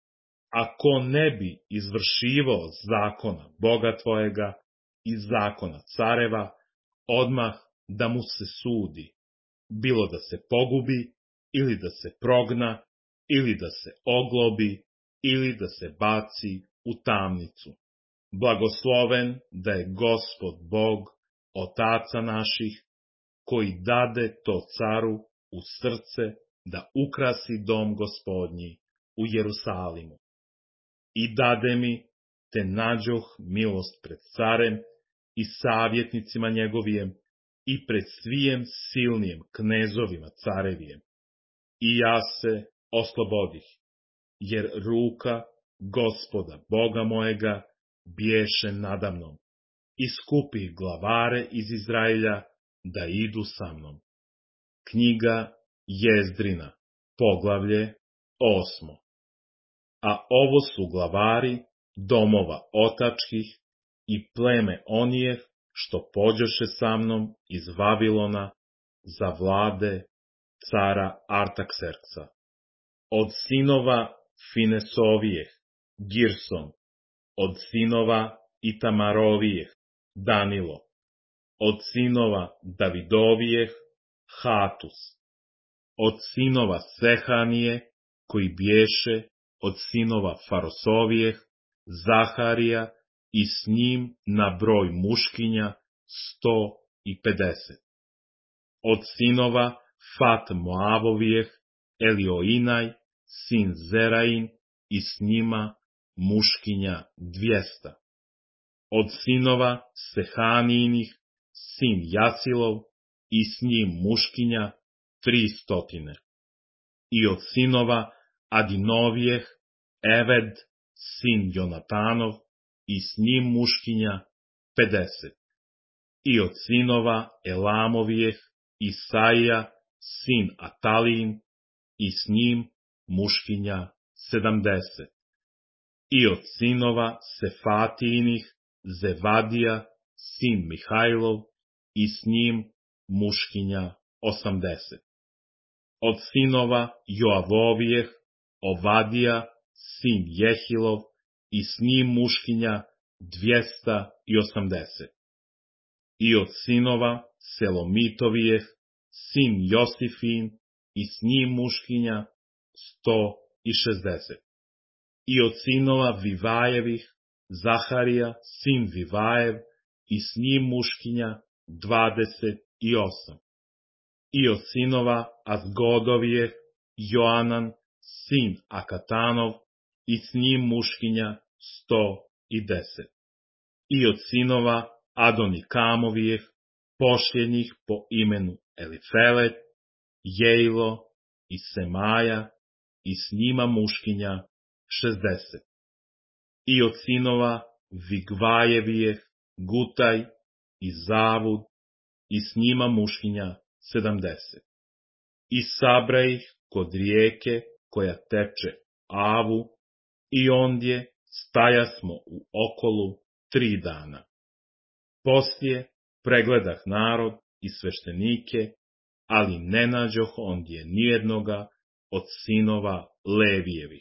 A ko ne bi izvršivao zakona Boga tvojega i zakona careva, odmah da mu se sudi, bilo da se pogubi, ili da se progna, ili da se oglobi, ili da se baci u tamnicu. Blagosloven da je Gospod Bog, otaca naših, koji dade to caru u srce da ukrasi dom Gospodnji u Jerusalimu. I dade mi, te nađoh milost pred carem i savjetnicima njegovijem i pred svijem silnijem knezovima carevijem. I ja se oslobodih, jer ruka Gospoda Boga mojega biješe nadamnom i skupih glavare iz Izraelja da idu sa mnom. Knjiga Jezdrina, poglavlje 8. A ovo su glavari domova otačkih i pleme onijeh što pođoše sa mnom iz Vavilona za vlade cara Artakserksa. Od sinova Finesovijeh, Girson, od sinova Itamarovijeh, Danilo, od sinova Davidovijeh, Hatus, od sinova Sehanije, koji biješe od sinova Farosovijeh, Zaharija, i s njim na broj muškinja 150. Od sinova Fat Moavovijeh, Elioinaj, sin Zerain, i s njima muškinja 200. Od sinova Sehanijinih, sin Jasilov, i s njim muškinja 300. I od sinova Adinovijeh, Eved, sin Jonatanov, i s njim muškinja 50. I od sinova Elamovijeh, Isaija, sin Atalijin, i s njim muškinja 70. I od sinova Sefatijinih, Zevadija, sin Mihajlov, i s njim muškinja 80. Od sinova Joavovijeh, Ovadija, sin Jehilov, i s njim muškinja 280. I od sinova Selomitovijeh, sin Josifin, i s njim muškinja 160. I od sinova Vivajevih, Zaharija, sin Vivajev, i s njim muškinja 28. I od sinova Azgodovijeh, Joanan, sin Akatanov, i s njim muškinja 110. I od sinova Adonikamovijeh, posljednjih po imenu Elifelet, Jejlo i Semaja, i s njima muškinja 60. I od sinova Vigvajevijeh, Gutaj i Zavud, i s njima muškinja 70. I sabra ih kod rijeke koja teče Avu, i ondje stajasmo u okolu 3 dana. Poslije pregledah narod i sveštenike, ali ne nađoh ondje nijednoga od sinova Levijevih.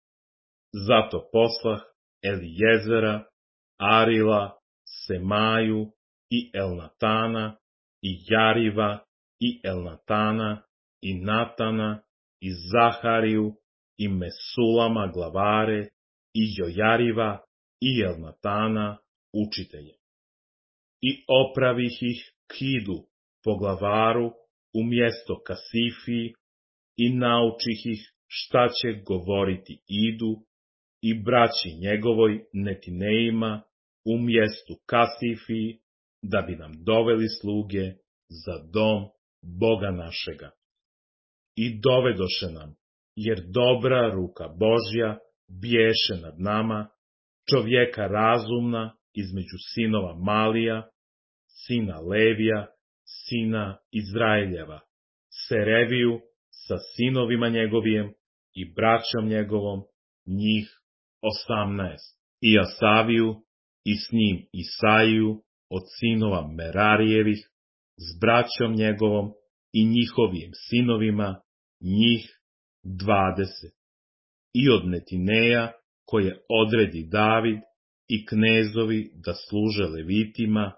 Zato poslah Elijezera, Arila, Semaju i Elnatana, i Jariva, i Elnatana, i Natana, i Zahariju, i Mesulama glavare, i Jojariva, i Elnatana učitelje. I opravih ih kidu po glavaru u mjesto Kasifiji, i naučih ih šta će govoriti Idu, i braći njegovoj Netinejima u mjestu Kasifiji, da bi nam doveli sluge za dom Boga našega. I dovedoše nam, jer dobra ruka Božja biješe nad nama, čovjeka razumna između sinova Malija, sina Levija, sina Izraeljeva, Sereviju sa sinovima njegovim i braćom njegovom, njih 18. I Asaviju, i s njim Isaiju, od sinova Merarijevih, s braćom njegovom i njihovim sinovima, njih 20. I od Netineja, koje odredi David, i knezovi da služe Levitima,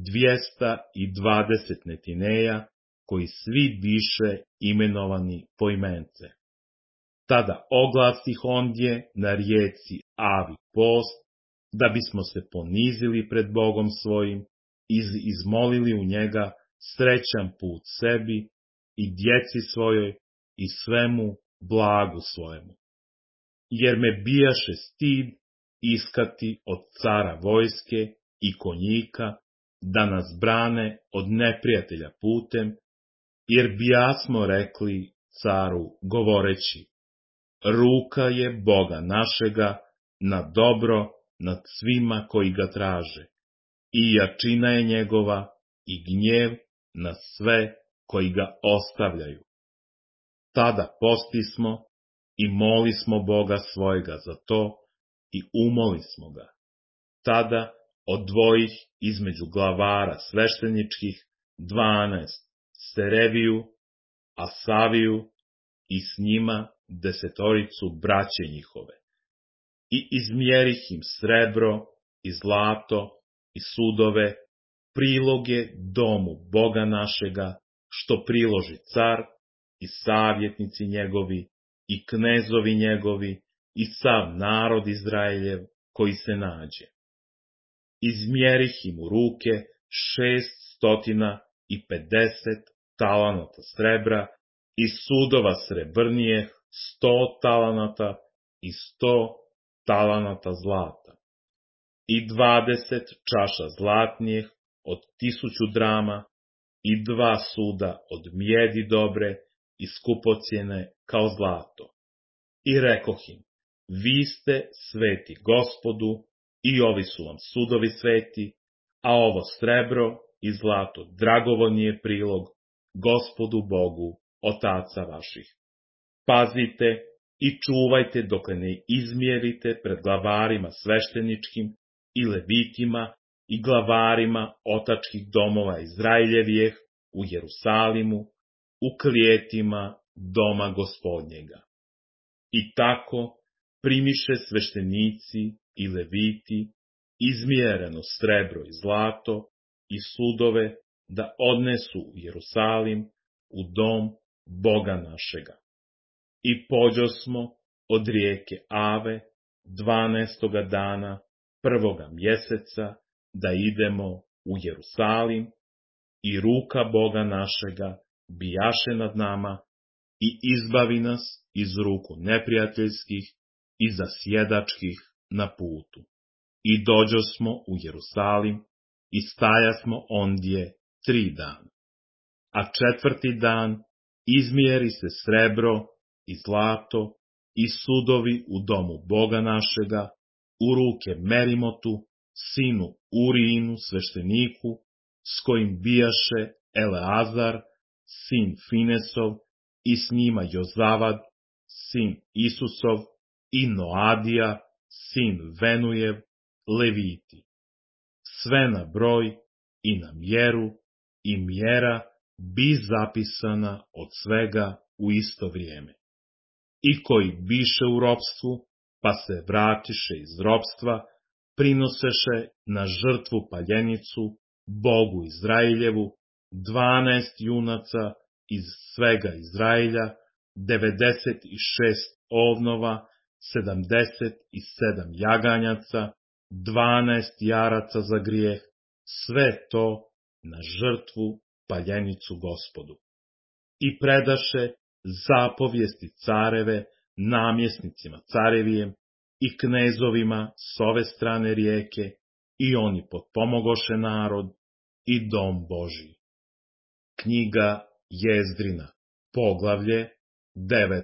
220 Netineja, koji svi biše imenovani poimence. Tada oglasih ondje na rijeci Avi post, da bismo se ponizili pred Bogom svojim i izmolili u njega srećan put sebi i djeci svojoj i svemu blagu svojemu. Jer me bijaše stid iskati od cara vojske i konjika, da nas brane od neprijatelja putem, jer bijasmo rekli caru govoreći: ruka je Boga našega na dobro nad svima koji ga traže, i jačina je njegova i gnjev na sve koji ga ostavljaju. Tada postismo i molismo Boga svojega za to i umolismo ga. Tada odvojih između glavara svešteničkih 12, Sereviju, Asaviju i s njima 10 braće njihove. I izmjerih im srebro i zlato i sudove, priloge domu Boga našega, što priloži car i savjetnici njegovi i knezovi njegovi i sav narod Izraeljev koji se nađe. Izmjerih im u ruke 650 talanata srebra i sudova srebrnijeh 100 talanata i 100 talanata zlata. I 20 čaša zlatnijeh od 1000 drama i 2 suda od mjedi dobre i skupocjene kao zlato. I rekoh im: vi ste sveti Gospodu, i ovi su vam sudovi sveti, a ovo srebro i zlato dragovoljni je prilog Gospodu Bogu, otaca vaših. Pazite i čuvajte dok ne izmjerite pred glavarima svešteničkim i levitima i glavarima otačkih domova Izraeljevijeh u Jerusalimu, u klijetima doma Gospodnjega. I tako primiše sveštenici i leviti izmjereno srebro i zlato i sudove da odnesu u Jerusalim, u dom Boga našega. I pođosmo od rijeke Ave 12. dana 1. mjeseca da idemo u Jerusalim i ruka Boga našega bijaše nad nama i izbavi nas iz ruku neprijateljskih i zasjedačkih na putu. I dođosmo u Jerusalim i stajasmo ondje 3 dana. A 4. dan izmjeri se srebro i zlato i sudovi u domu Boga našega, u ruke Merimotu, sinu Urijinu, svešteniku, s kojim bijaše Eleazar, sin Finesov, i s njima Jozavad, sin Isusov, i Noadija, sin Venujev, leviti. Sve na broj i na mjeru, i mjera bi zapisana od svega u isto vrijeme. I koji biše u ropstvu, pa se vratiše iz ropstva, prinoseše na žrtvu paljenicu Bogu Izraeljevu 12 junaca iz svega Izraelja, 96 ovnova, 77 jaganjaca, 12 jaraca za grijeh, sve to na žrtvu paljenicu Gospodu. I predaše zapovijesti careve namjesnicima carevijem i knezovima s ove strane rijeke, i oni potpomogoše narod i dom Božiji. Knjiga Jezdrina, poglavlje 9.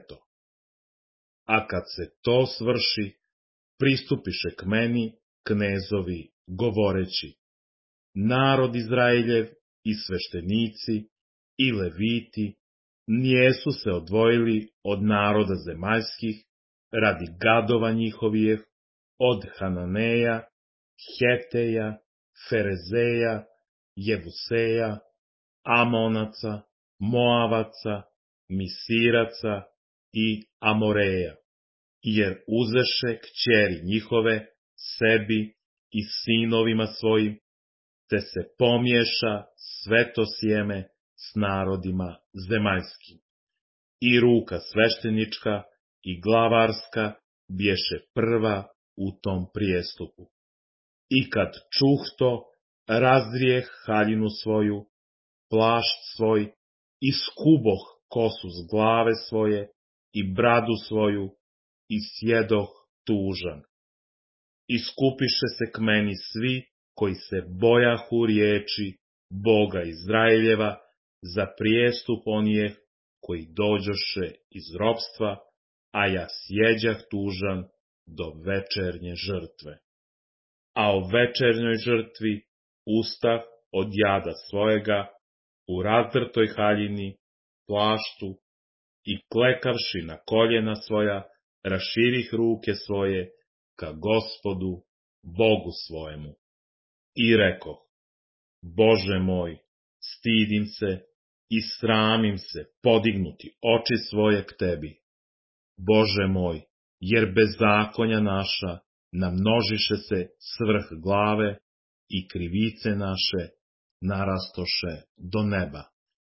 A kad se to svrši, pristupiše k meni knezovi, govoreći: narod Izraeljev i sveštenici i leviti nijesu se odvojili od naroda zemaljskih radi gadova njihovijeh, od Hananeja, Heteja, Ferezeja, Jevuseja, Amonaca, Moavaca, Misiraca i Amoreja, jer uzeše kćeri njihove sebi i sinovima svojim, te se pomiješa sve to sjeme s narodima zemaljskim. I ruka sveštenička i glavarska bješe prva u tom prijestupu. I kad čuh to, razdrijeh haljinu svoju, plašt svoj, i skuboh kosu s glave svoje i bradu svoju, i sjedoh tužan. I skupiše se k meni svi koji se bojahu riječi Boga Izraeljeva za prijestup onijeh koji dođoše iz ropstva, a ja sjeđah tužan do večernje žrtve. A o večernjoj žrtvi ustah od jada svojega u razdrtoj haljini, plaštu, i klekavši na koljena svoja, raširih ruke svoje ka Gospodu, Bogu svojemu. I rekoh: Bože moj, stidim se i sramim se podignuti oči svoje k tebi. Bože moj, jer bezakonja naša namnožiše se svrh glave i krivice naše narastoše do neba.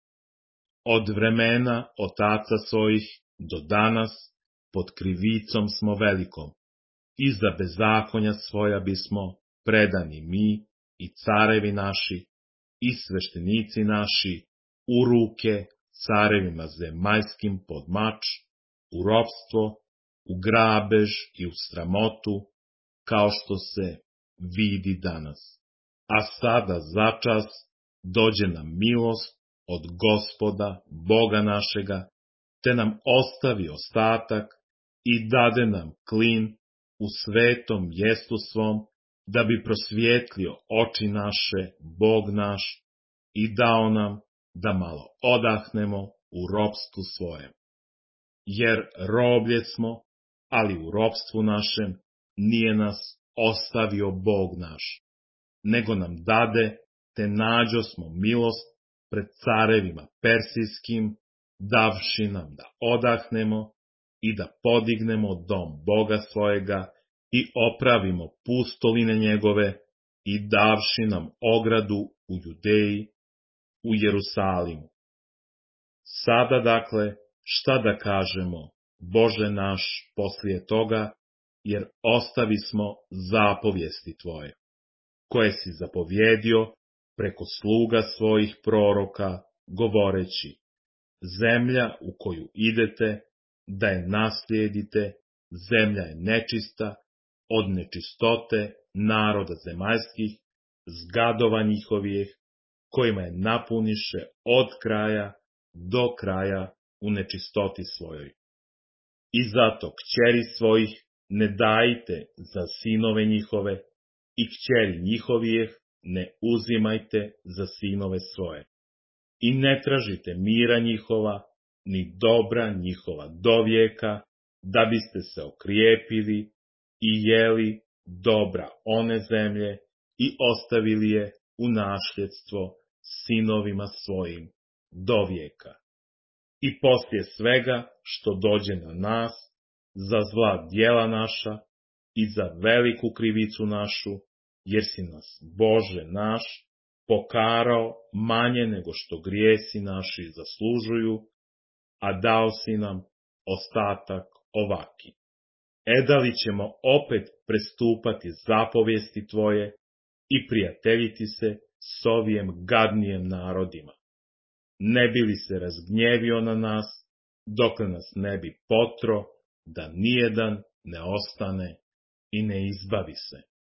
Od vremena otaca svojih do danas pod krivicom smo velikom, i za bezakonja svoja bismo predani mi i carevi naši i sveštenici naši u ruke carevima zemaljskim pod mač, u ropstvo, u grabež i u sramotu, kao što se vidi danas. A sada začas dođe nam milost od Gospoda, Boga našega, te nam ostavi ostatak i dade nam klin u svetom mjestu svom, da bi prosvjetlio oči naše Bog naš i dao nam da malo odahnemo u ropstvu svojem. Jer roblje smo, ali u ropstvu našem nije nas ostavio Bog naš. nego nam dade, te nađosmo milost pred carevima persijskim, davši nam da odahnemo i da podignemo dom Boga svojega i opravimo pustoline njegove i davši nam ogradu u Judeji, u Jerusalimu. Sada dakle, šta da kažemo, Bože naš, poslije toga, jer ostavismo zapovijesti Tvoje, koje si zapovjedio preko sluga svojih proroka, govoreći: zemlja u koju idete, da je naslijedite, zemlja je nečista, od nečistote naroda zemaljskih, zgadova njihovih, kojima je napuniše od kraja do kraja u nečistoti svojoj. I zato kćeri svojih ne dajte za sinove njihove, i kćeri njihovih ne uzimajte za sinove svoje. I ne tražite mira njihova, ni dobra njihova do vijeka, da biste se okrijepili i jeli dobra one zemlje i ostavili je u nasljedstvo sinovima svojim do vijeka. I poslije svega što dođe na nas, za zla djela naša i za veliku krivicu našu, jer si nas, Bože naš, pokarao manje nego što grijesi naši zaslužuju, a dao si nam ostatak ovaki. Da li ćemo opet prestupati zapovijesti Tvoje i prijateljiti se s ovim gadnijem narodima? Ne bi li se razgnjevio na nas, dokle nas ne bi potro, da nijedan ne ostane i ne izbavi se?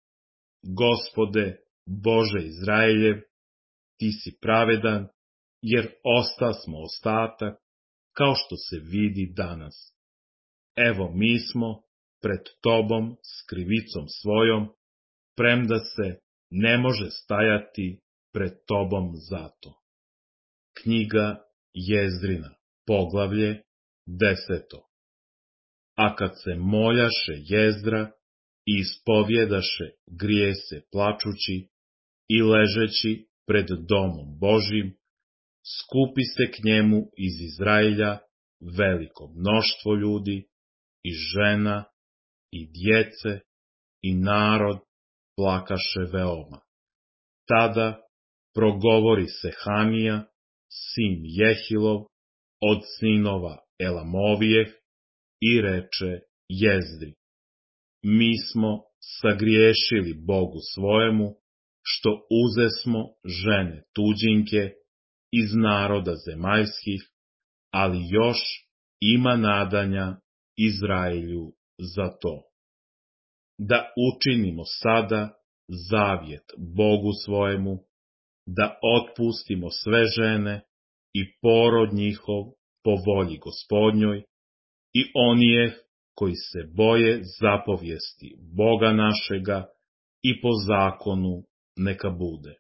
Gospode, Bože Izraeljev, Ti si pravedan, jer ostasmo ostatak, kao što se vidi danas. Evo mi smo pred Tobom s krivicom svojom, premda se ne može stajati pred Tobom zato. Knjiga Jezdrina, poglavlje 10. A kad se moljaše Jezdra i ispovjedaše grijese plačući i ležeći pred domom Božim, skupi se k njemu iz Izraelja veliko mnoštvo ljudi i žena i djece i narod plakaše veoma. Tada progovori Sehanija, sin Jehilov, od sinova Elamovijeh, i reče Jezdri: mi smo sagriješili Bogu svojemu, što uzesmo žene tuđinke iz naroda zemaljskih, ali još ima nadanja Izraelju za to. Da učinimo sada zavjet Bogu svojemu, da otpustimo sve žene i porod njihov po volji Gospodnjoj, i onije koji se boje zapovijesti Boga našega i po zakonu neka bude.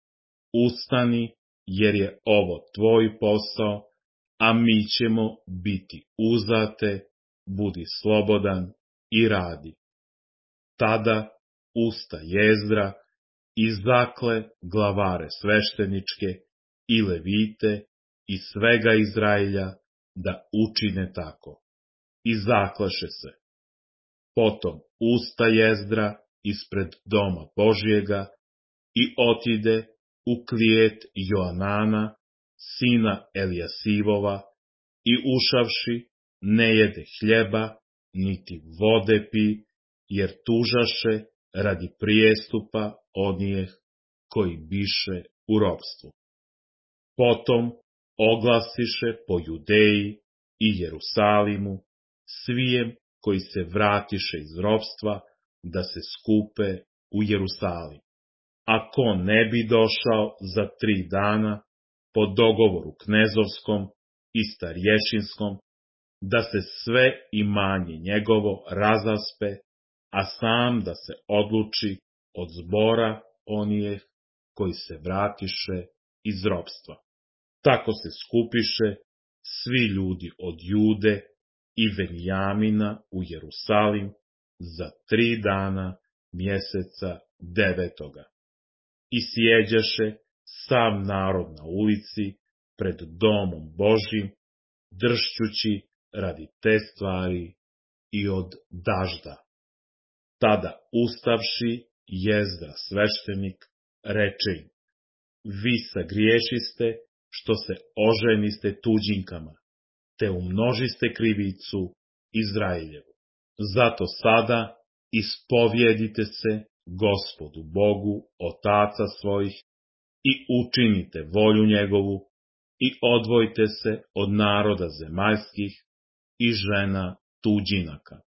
Ustani, jer je ovo tvoj posao, a mi ćemo biti uzate, budi slobodan i radi. Tada usta Jezdra i zakle glavare svešteničke i levite i svega Izraelja da učine tako. I zaklaše se. Potom usta Jezdra ispred doma Božjega i otide u klijet Joanana, sina Elijasivova, i ušavši ne jede hljeba, niti vode pi, jer tužaše radi prijestupa onijeh koji biše u ropstvu. Potom oglasiše po Judeji i Jerusalimu svijem koji se vratiše iz ropstva, da se skupe u Jerusalim. A ko ne bi došao za 3 dana, po dogovoru knezovskom i starješinskom, da se sve imanje njegovo razaspe, a sam da se odluči od zbora onijeh koji se vratiše iz ropstva. Tako se skupiše svi ljudi od Jude i Benjamina u Jerusalim za 3 dana mjeseca 9. I sjeđaše sav narod na ulici pred domom Božjim, dršćući radi te stvari i od dažda. Tada ustavši Jezdra sveštenik reče im: vi sagriješiste što se oženiste tuđinkama, te umnožiste krivicu Izraeljevu. Zato sada ispovjedite se Gospodu Bogu otaca svojih i učinite volju njegovu i odvojite se od naroda zemaljskih i žena tuđinaka.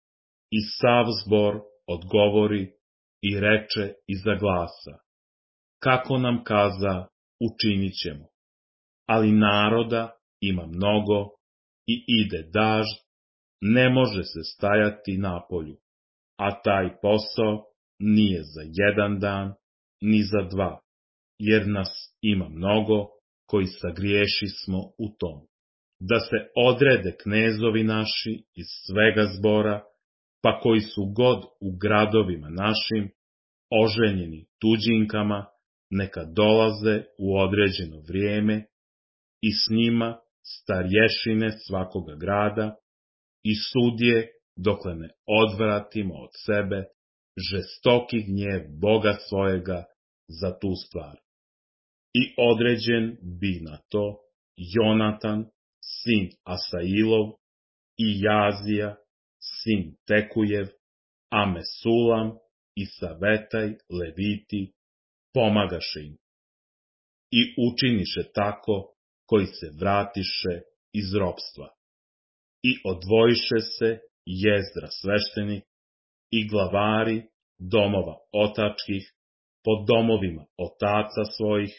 I sav zbor odgovori i reče iza glasa: kako nam kaza, učinit ćemo. Ali naroda ima mnogo i ide dažd, ne može se stajati napolju, a taj posao nije za jedan dan, ni za dva, jer nas ima mnogo koji sagriješismo u tom. Da se odrede knezovi naši iz svega zbora, pa koji su god u gradovima našim, oženjeni tuđinkama, neka dolaze u određeno vrijeme i s njima starješine svakoga grada i sudije, dokle ne odvratimo od sebe žestoki gnjev Boga svojega za tu stvar. I određen bi na to Jonatan, sin Asailov, i Jazija, sin Tekujev, a Mesulam i Savetaj Leviti pomagaše im. I učiniše tako koji se vratiše iz ropstva. I odvojiše se Jezdra sveštenik i glavari domova otačkih po domovima otaca svojih,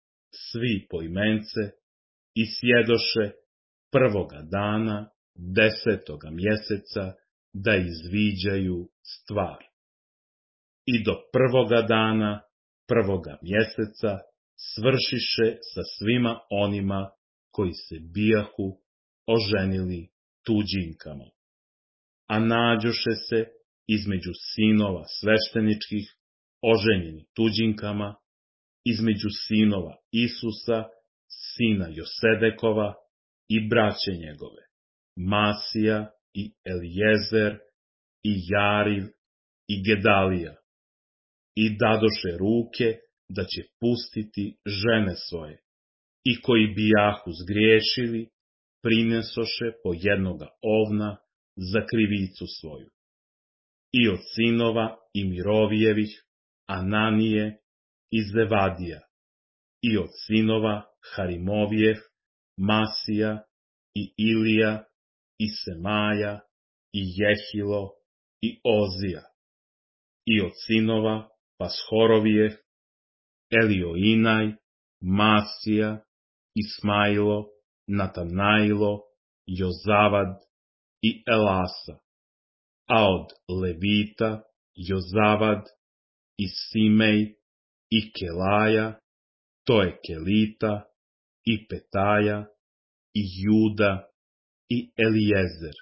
svi poimence, i sjedoše prvoga dana 10. mjeseca da izviđaju stvar. I do prvoga dana prvoga mjeseca svršiše sa svima onima koji se bijahu oženili tuđinkama. A nađoše se između sinova svešteničkih oženjeni tuđinkama, između sinova Isusa, sina Josedekova, i braće njegove, Masija i Elijezer i Jariv i Gedalija. I dadoše ruke da će pustiti žene svoje, i koji bijahu zgriješili, prinesoše po jednoga ovna za krivicu svoju. I od sinova i Mirovijevih, Ananije i Zevadija, i od sinova Harimovijeh, Masija i Ilija i Semaja i Jehilo i Ozija, i od sinova Pashorovijeh, Elioinaj, Masija, Ismailo, Natanailo, Jozavad i Elasa, a od Levita Jozavad i Simej i Kelaja, to je Kelita i Petaja i Juda i Elijezer,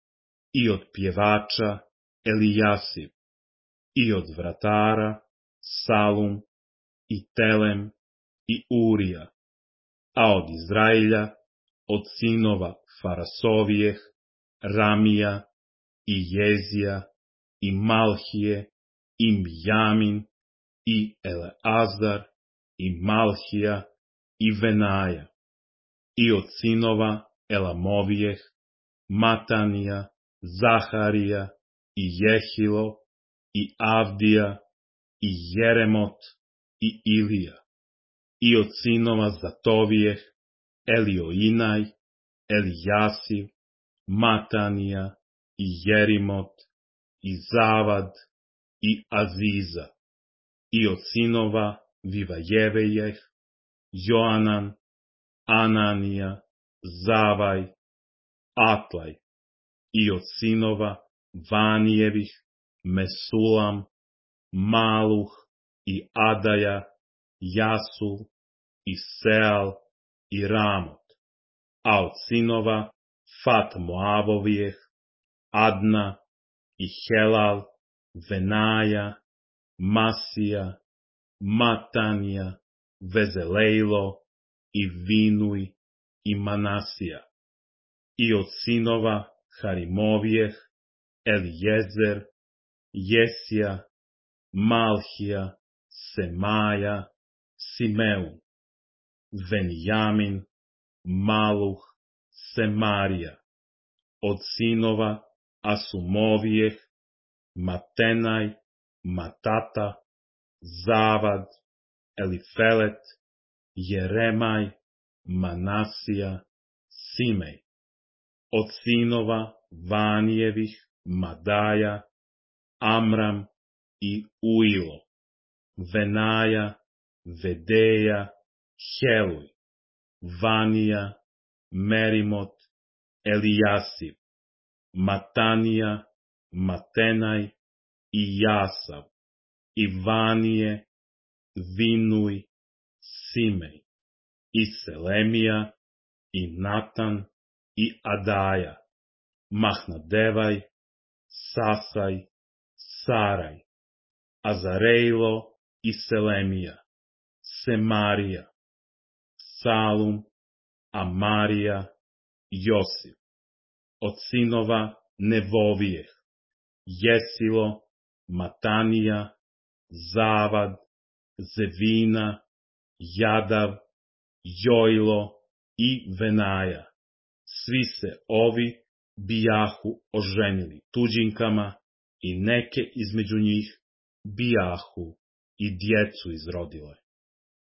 i od pjevača Elijasiv, i od vratara Salum i Telem i Urija, a od Izrailja, od sinova Farasovijeh, Ramija i Jezija i Malhije i Mijamin i Eleazar i Malhija i Venaja, i od sinova Elamovijeh, Matanija, Zaharija i Jehilo i Avdija i Jeremot i Ilija, i od sinova Zatovijeh, Elioinaj, Elijasiv, Matanija i Jerimot i Zavad i Aziza, i od sinova Vivajevejeh, Joanan, Ananija, Zavaj, Atlaj, i od sinova Vanijevih, Mesulam, Maluh i Adaja, Jasul i Seal i Ramot, a od sinova Fat Moavovijeh, Adna i Helal, Venaja, Masija Matanija, Vezeleilo, i Vinuj, i Manasija. I od sinova Harimovijeh, Elijezer, Jesija, Malhija, Semaja, Simeun, Venjamin, Maluh, Semarija. Od sinova Asumovijeh, Matenaj, Matata, Zavad, Elifelet, Jeremaj, Manasija, Simej. Od sinova Vanijevih, Madaja, Amram i Uilo, Venaja, Vedeja, Heluj, Vanija, Merimot, Elijasiv, Matanija, Matenaj i Jasav, i Vanije, Vinuj, Simej, i Selemija, i Natan, i Adaja, Mahnadevaj, Sasaj, Saraj, Azarejlo i Selemija, Semarija, Salum, Amarija, Josif. Od sinova Nevovijeh, Jesilo, Matanija, Zavad, Zevina, Jadav, Jojlo i Venaja. Svi se ovi bijahu oženili tuđinkama i neke između njih bijahu i djecu izrodile.